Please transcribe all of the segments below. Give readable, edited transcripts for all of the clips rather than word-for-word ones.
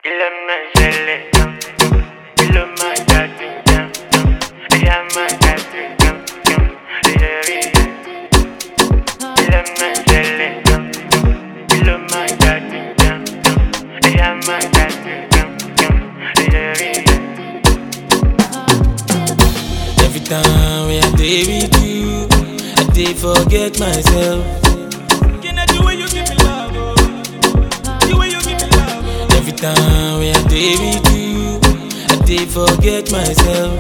Every time when I day with you, I day forget myself. Can I do what you give me love? Oh? Do what you give me love? Oh? Every time when I day with you, I day forget myself.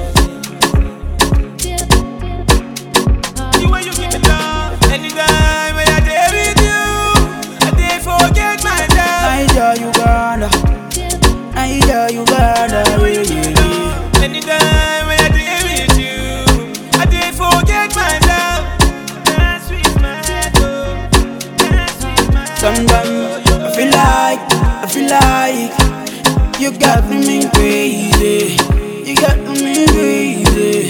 Do what you give me love? Anytime when I day with you, I day forget myself. Niger, Uganda, Niger, Uganda, yeah. Anytime when I day with you, I day forget myself. Dance with my head, oh. Dance with my head. Sometimes I feel like you got me crazy. You got me crazy.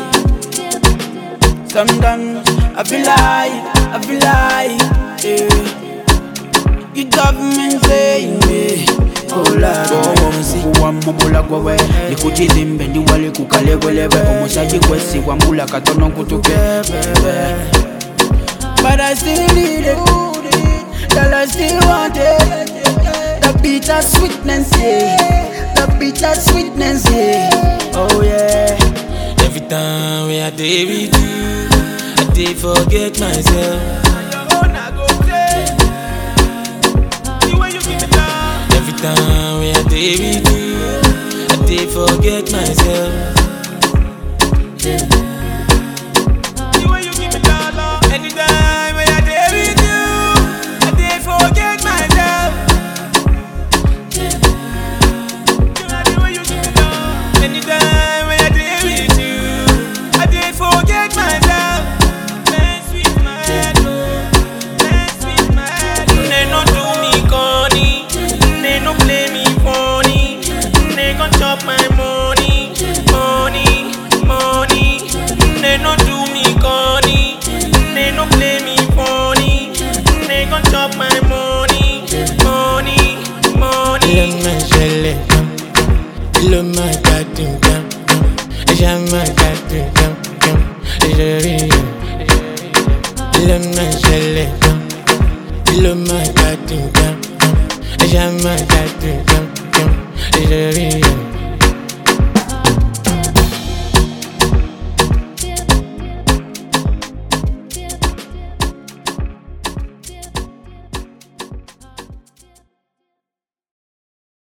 Sometimes I feel like, yeah. You got me insane, yeah. Wamubula gwewe nikujizimbe ndiwali kukalewelewe omusaji kwesi wambula katono kutukebebe. But I still need it, girl, I still want it. The bitter sweetness, yeah. The bitter sweetness, yeah. Oh yeah. Every time when I day with you, I day forget myself. Every time when I day with you, I day forget myself. Anytime when I day with you, I day forget myself. Anytime when I day with you, I day forget myself. Dance with my head, oh. Dance with my head. They no do me corny, they no play me funny. They gon' chop my money, money, money. They no do me corny, they no play me funny. They gon' chop my money, money, money. Le my tattoo cam, j'aime my tattoo cam, je ris. Le my tattoo cam, j'aime my tattoo cam, je ris.